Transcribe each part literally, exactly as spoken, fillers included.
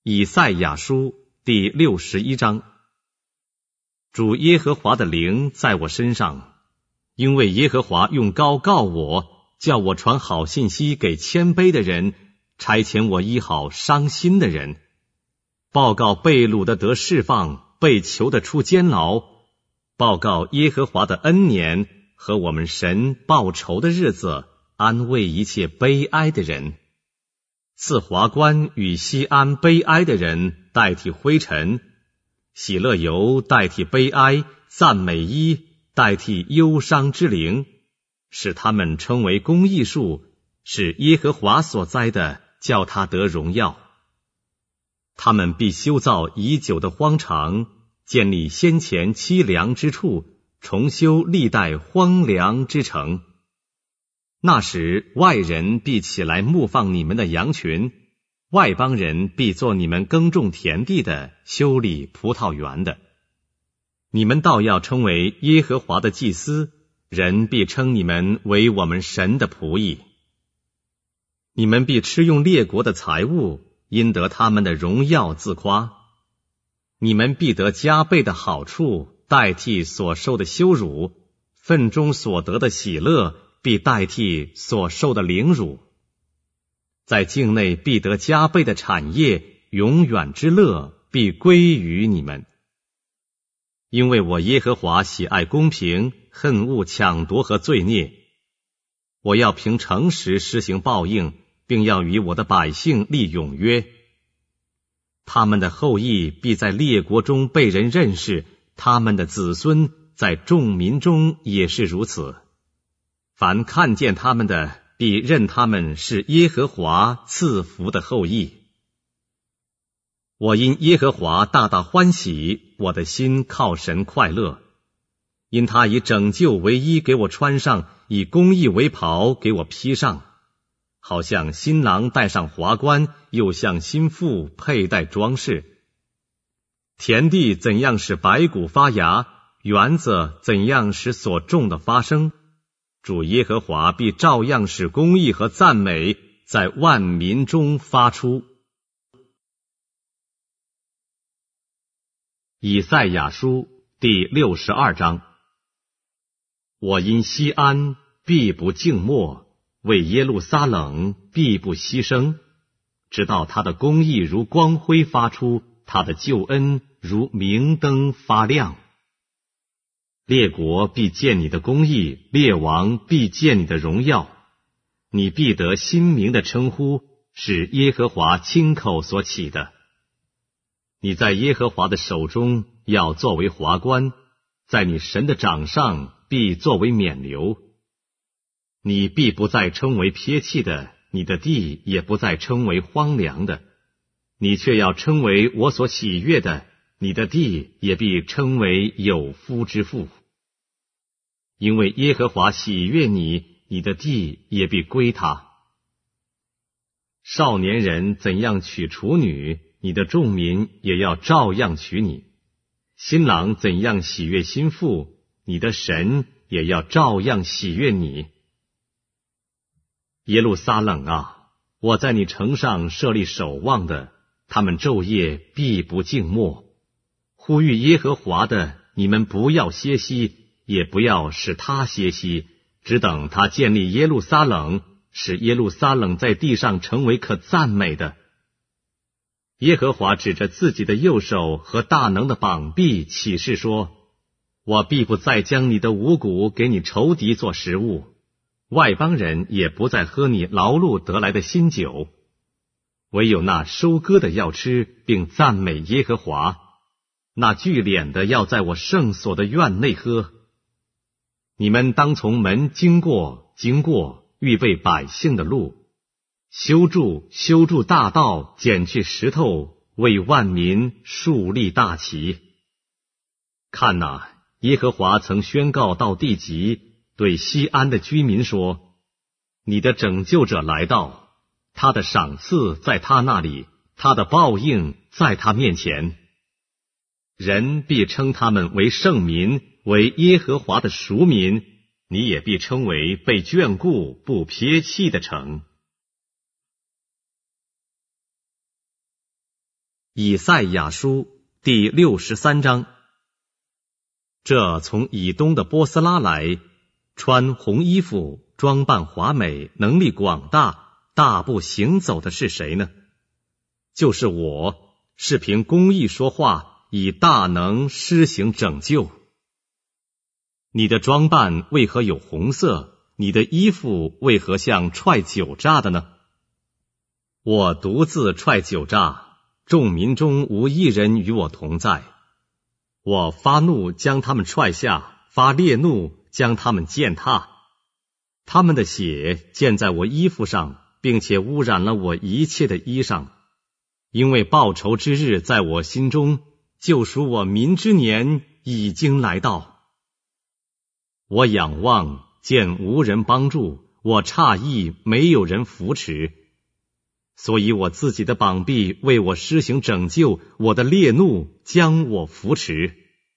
以赛亚书第六十一章。主耶和华的灵在我身上，因为耶和华用膏告我，叫我传好信息给谦卑的人，差遣我医好伤心的人，报告被掳的得释放，被囚的出监牢，报告耶和华的恩年和我们神报仇的日子，安慰一切悲哀的人，赐华冠与西安悲哀的人代替灰尘，喜乐油代替悲哀，赞美衣代替忧伤之灵，使他们称为公义树，是耶和华所栽的，叫他得荣耀。他们必修造已久的荒场，建立先前凄凉之处，重修历代荒凉之城。那时外人必起来牧放你们的羊群，外邦人必做你们耕种田地的，修理葡萄园的。你们倒要称为耶和华的祭司，人必称你们为我们神的仆役。你们必吃用列国的财物，因得他们的荣耀自夸。你们必得加倍的好处，代替所受的羞辱，份中所得的喜乐必代替所受的凌辱。在境内必得加倍的产业，永远之乐必归于你们。因为我耶和华喜爱公平，恨恶抢夺和罪孽。我要凭诚实施行报应，并要与我的百姓立永约。他们的后裔必在列国中被人认识，他们的子孙在众民中也是如此。凡看见他们的，必认他们是耶和华赐福的后裔。我因耶和华大大欢喜，我的心靠神快乐。因他以拯救为衣给我穿上，以公义为袍给我披上，好像新郎戴上华冠，又像新妇佩戴装饰。田地怎样使白骨发芽，园子怎样使所种的发生，主耶和华必照样使公义和赞美在万民中发出。以赛亚书第六十二章。我因西安必不静默，为耶路撒冷必不牺牲，直到他的公义如光辉发出，他的救恩如明灯发亮。列国必见你的公义，列王必见你的荣耀，你必得新名的称呼，是耶和华亲口所起的。你在耶和华的手中要作为华冠，在你神的掌上必作为冕旒。你必不再称为撇弃的，你的地也不再称为荒凉的，你却要称为我所喜悦的，你的地也必称为有夫之妇。因为耶和华喜悦你，你的地也必归他。少年人怎样娶处女，你的众民也要照样娶你。新郎怎样喜悦新妇，你的神也要照样喜悦你。耶路撒冷啊，我在你城上设立守望的，他们昼夜必不静默。呼吁耶和华的，你们不要歇息，也不要使他歇息，只等他建立耶路撒冷，使耶路撒冷在地上成为可赞美的。耶和华指着自己的右手和大能的膀臂起誓说，我必不再将你的五谷给你仇敌做食物，外邦人也不再喝你劳碌得来的新酒，唯有那收割的要吃，并赞美耶和华，那聚敛的要在我圣所的院内喝。你们当从门经过，经过，预备百姓的路，修筑修筑大道，剪去石头，为万民树立大旗。看哪，耶和华曾宣告到地极，对西安的居民说，你的拯救者来到，他的赏赐在他那里，他的报应在他面前。人必称他们为圣民，为耶和华的赎民，你也必称为被眷顾不撇弃的城。 以赛亚书第六十三章。这从以东的波斯拉来，穿红衣服，装扮华美，能力广大，大步行走的是谁呢？就是我，是凭公义说话，以大能施行拯救。你的装扮为何有红色？你的衣服为何像踹酒榨的呢？我独自踹酒榨，众民中无一人与我同在。我发怒将他们踹下，发烈怒将他们践踏。他们的血溅在我衣服上，并且污染了我一切的衣裳。因为报仇之日在我心中，救赎我民之年已经来到。我仰望，见无人帮助，我诧异，没有人扶持。所以我自己的膀臂为我施行拯救，我的烈怒将我扶持。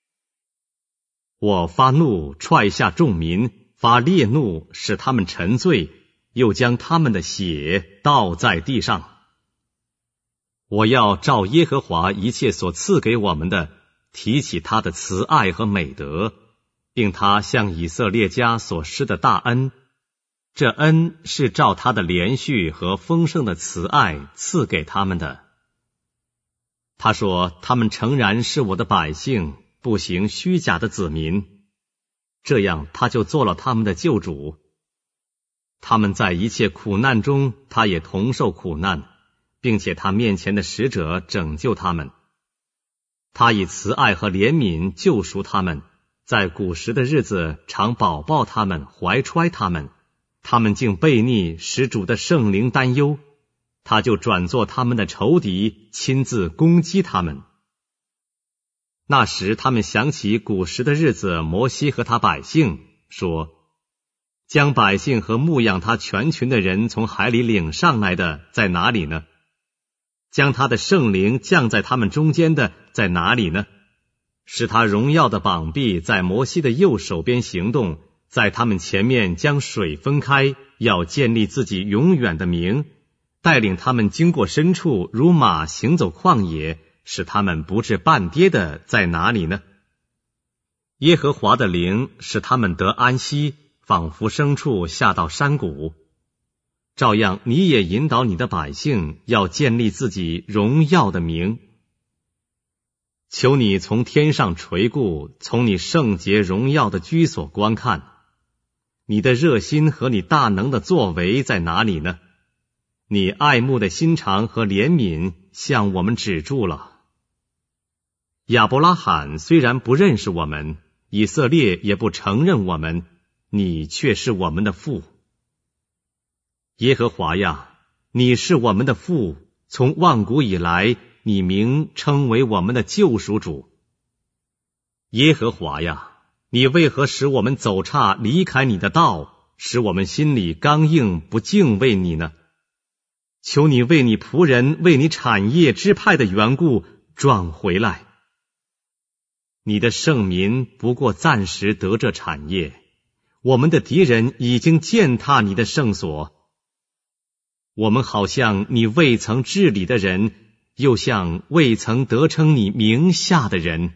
我发怒踹下众民，发烈怒使他们沉醉，又将他们的血倒在地上。我要照耶和华一切所赐给我们的，提起他的慈爱和美德，并他向以色列家所施的大恩。这恩是照他的连续和丰盛的慈爱赐给他们的。他说，他们诚然是我的百姓，不行虚假的子民，这样他就做了他们的救主。他们在一切苦难中，他也同受苦难，并且他面前的使者拯救他们。他以慈爱和怜悯救赎他们，在古时的日子常保抱他们，怀揣他们。他们竟悖逆，使主的圣灵担忧，他就转作他们的仇敌，亲自攻击他们。那时他们想起古时的日子，摩西和他百姓说，将百姓和牧养他全群的人从海里领上来的在哪里呢？将他的圣灵降在他们中间的在哪里呢？使他荣耀的膀臂在摩西的右手边行动，在他们前面将水分开，要建立自己永远的名，带领他们经过深处，如马行走旷野，使他们不致半跌的在哪里呢？耶和华的灵使他们得安息，仿佛牲畜下到山谷。照样你也引导你的百姓，要建立自己荣耀的名。求你从天上垂顾，从你圣洁荣耀的居所观看。你的热心和你大能的作为在哪里呢？你爱慕的心肠和怜悯向我们止住了。亚伯拉罕虽然不认识我们，以色列也不承认我们，你却是我们的父。耶和华呀，你是我们的父，从万古以来，你名称为我们的救赎主。耶和华呀，你为何使我们走岔离开你的道，使我们心里刚硬不敬畏你呢？求你为你仆人，为你产业支派的缘故转回来。你的圣民不过暂时得这产业，我们的敌人已经践踏你的圣所。我们好像你未曾治理的人，又像未曾得称你名下的人。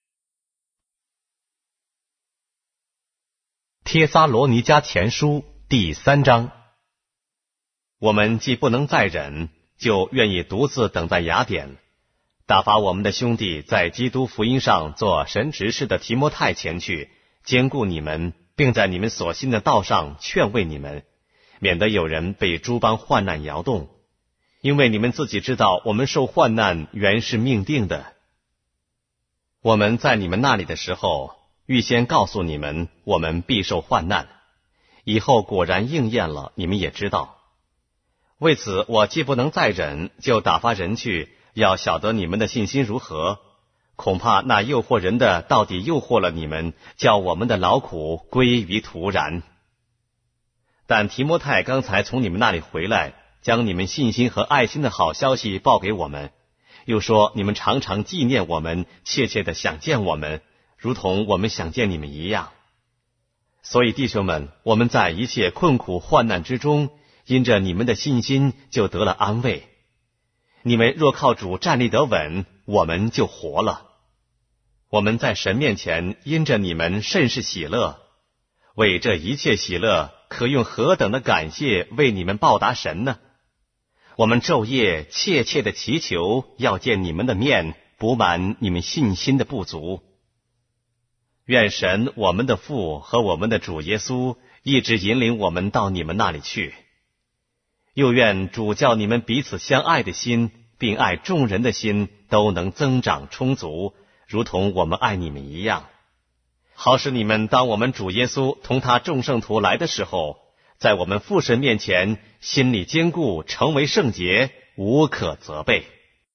帖撒罗尼迦前书第三章。我们既不能再忍，就愿意独自等在雅典，打发我们的兄弟在基督福音上做神执事的提摩太前去，兼顾你们，并在你们所信的道上劝慰你们，免得有人被诸般患难摇动。因为你们自己知道，我们受患难原是命定的。我们在你们那里的时候，预先告诉你们，我们必受患难，以后果然应验了，你们也知道。为此，我既不能再忍，就打发人去，要晓得你们的信心如何。恐怕那诱惑人的到底诱惑了你们，叫我们的劳苦归于徒然。但提摩太刚才从你们那里回来，将你们信心和爱心的好消息报给我们，又说你们常常纪念我们，切切的想见我们，如同我们想见你们一样。所以弟兄们，我们在一切困苦患难之中，因着你们的信心就得了安慰。 你们若靠主站立得稳，我们就活了。我们在神面前因着你们甚是喜乐，为这一切喜乐，可用何等的感谢为你们报答神呢？我们昼夜切切的祈求，要见你们的面，补满你们信心的不足。愿神我们的父和我们的主耶稣一直引领我们到你们那里去，又愿主叫你们彼此相爱的心，并爱众人的心都能增长充足，如同我们爱你们一样，好使你们当我们主耶稣同他众圣徒来的时候，在我们父神面前心里坚固，成为圣洁，无可责备。